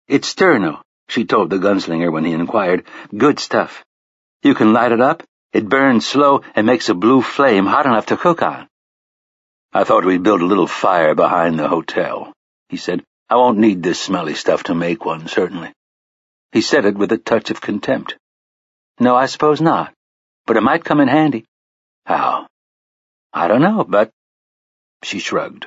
"It's sterno," she told the gunslinger when he inquired. "Good stuff. You can light it up. It burns slow and makes a blue flame hot enough to cook on." "I thought we'd build a little fire behind the hotel," he said. "I won't need this smelly stuff to make one, certainly." He said it with a touch of contempt. "No, I suppose not. But it might come in handy." "How?" "I don't know, but—" She shrugged.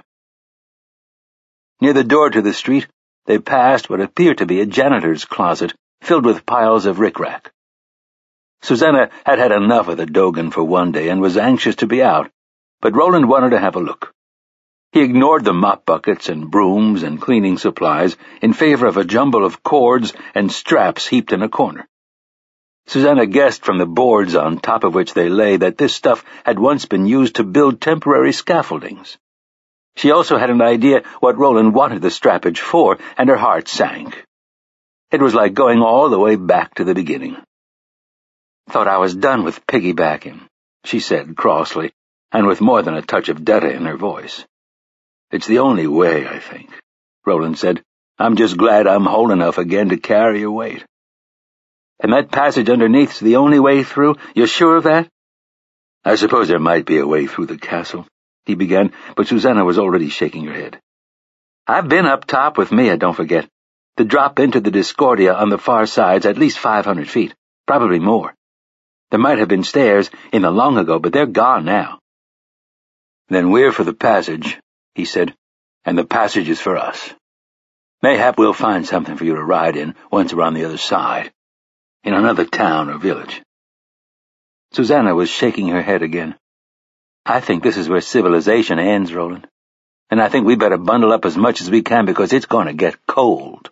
Near the door to the street, they passed what appeared to be a janitor's closet filled with piles of rickrack. Susanna had had enough of the Dogan for one day and was anxious to be out, but Roland wanted to have a look. He ignored the mop buckets and brooms and cleaning supplies in favor of a jumble of cords and straps heaped in a corner. Susanna guessed from the boards on top of which they lay that this stuff had once been used to build temporary scaffoldings. She also had an idea what Roland wanted the strappage for, and her heart sank. It was like going all the way back to the beginning. "Thought I was done with piggybacking," she said crossly, and with more than a touch of data in her voice. "It's the only way, I think," Roland said. "I'm just glad I'm whole enough again to carry your weight." "And that passage underneath's the only way through? You're sure of that?" "I suppose there might be a way through the castle," he began, but Susanna was already shaking her head. "I've been up top with Mia, don't forget. The drop into the Discordia on the far side's at least 500 feet, probably more. There might have been stairs in the long ago, but they're gone now." "Then we're for the passage," he said, "and the passage is for us. Mayhap we'll find something for you to ride in once we're on the other side, in another town or village." Susanna was shaking her head again. "I think this is where civilization ends, Roland. And I think we better bundle up as much as we can because it's going to get cold."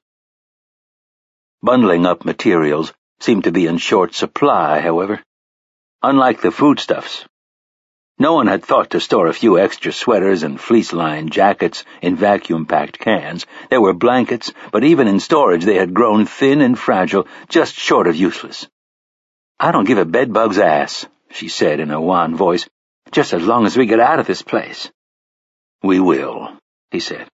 Bundling up materials seemed to be in short supply, however. Unlike the foodstuffs, no one had thought to store a few extra sweaters and fleece-lined jackets in vacuum-packed cans. There were blankets, but even in storage they had grown thin and fragile, just short of useless. "I don't give a bedbug's ass," she said in a wan voice, "just as long as we get out of this place." "We will," he said.